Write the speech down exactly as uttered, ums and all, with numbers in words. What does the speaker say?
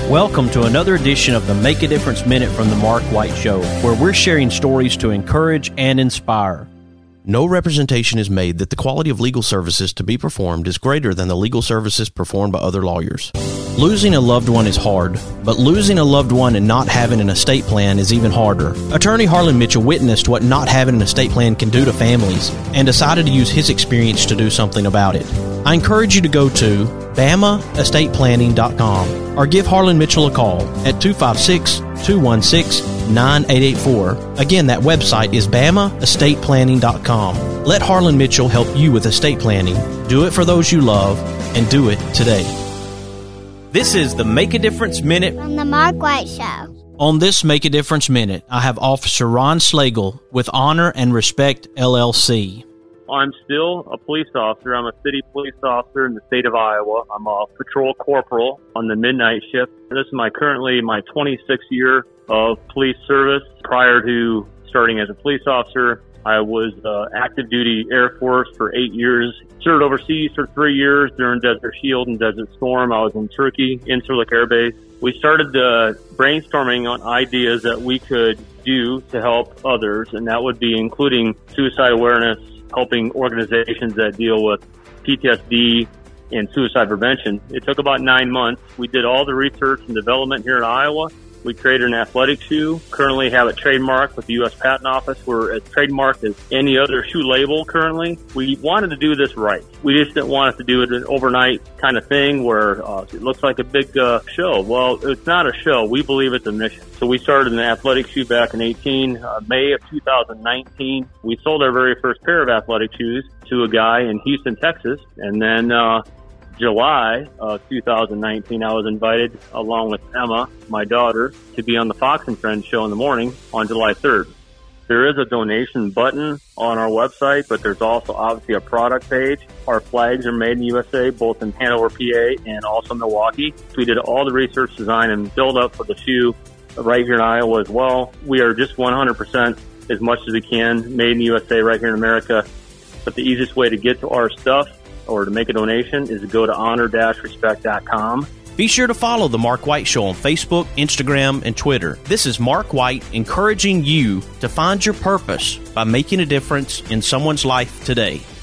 Welcome to another edition of the Make a Difference Minute from the Mark White Show, where we're sharing stories to encourage and inspire. No representation is made that the quality of legal services to be performed is greater than the legal services performed by other lawyers. Losing a loved one is hard, but losing a loved one and not having an estate plan is even harder. Attorney Harlan Mitchell witnessed what not having an estate plan can do to families and decided to use his experience to do something about it. I encourage you to go to Bama Estate Planning dot com or give Harlan Mitchell a call at two five six, two one six, nine eight eight four. Again, that website is Bama Estate Planning dot com. Let Harlan Mitchell help you with estate planning. Do it for those you love, and do it today. This is the Make a Difference Minute from the Mark White Show. On this Make a Difference Minute, I have Officer Ron Slagle with Honor and Respect, L L C. I'm still a police officer. I'm a city police officer in the state of Iowa. I'm a patrol corporal on the midnight shift. This is my currently my twenty-sixth year of police service. Prior to starting as a police officer, I was uh, active duty Air Force for eight years. Served overseas for three years during Desert Shield and Desert Storm. I was in Turkey, Incirlik Air Base. We started uh, brainstorming on ideas that we could do to help others, and that would be including suicide awareness, helping organizations that deal with P T S D and suicide prevention. It took about nine months. We did all the research and development here in Iowa. We created an athletic shoe, currently have it trademarked with the U S Patent Office. We're as trademarked as any other shoe label currently. We wanted to do this right. We just didn't want us to do it an overnight kind of thing where uh, it looks like a big uh, show. Well, it's not a show. We believe it's a mission. So we started an athletic shoe back in eighteen, uh, May of two thousand nineteen. We sold our very first pair of athletic shoes to a guy in Houston, Texas. And then uh, July of two thousand nineteen, I was invited along with Emma, my daughter, to be on the Fox and Friends show in the morning on July third. There is a donation button on our website, but there's also obviously a product page. Our flags are made in the U S A, both in Hanover, P A, and also Milwaukee. We did all the research, design, and build up for the shoe right here in Iowa as well. We are just one hundred percent as much as we can made in the U S A right here in America. But the easiest way to get to our stuff or to make a donation is to go to honor dash respect dot com. Be sure to follow The Mark White Show on Facebook, Instagram, and Twitter. This is Mark White encouraging you to find your purpose by making a difference in someone's life today.